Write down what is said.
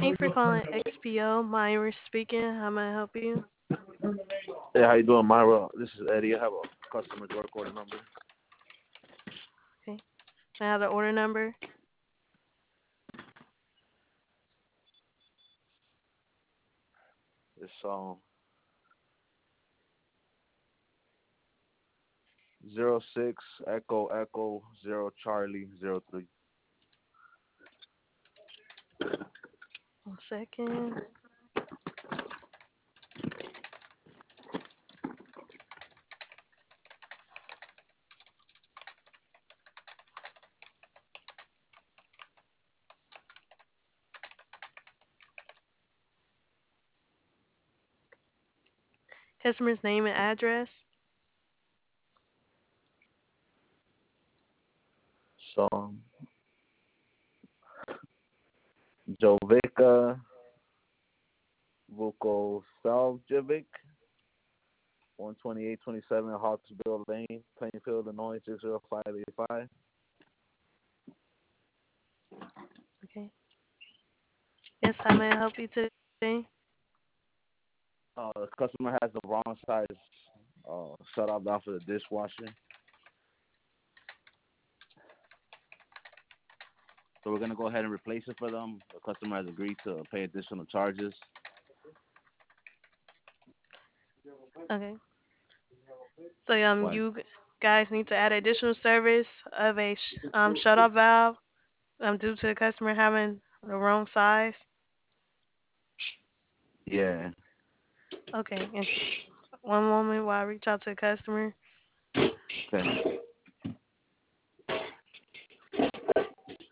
Thank you for calling XPO. Myra speaking. How may I help you? Hey, how you doing, Myra? This is Eddie. I have a customer work order number. Okay. May I have the order number? It's 06 Echo Echo 0 Charlie 03. One second. Customer's name and address. So Jovica Vukosaljevic, 12827 Hawksbill Lane, Plainfield, Illinois 60585. Okay. Yes, how may I help you today? The customer has the wrong size shut off valve for the dishwasher. So we're gonna go ahead and replace it for them. The customer has agreed to pay additional charges. Okay. So Why? you guys need to add additional service of a shut-off valve due to the customer having the wrong size. Yeah. Okay. And one moment while I reach out to the customer. Okay.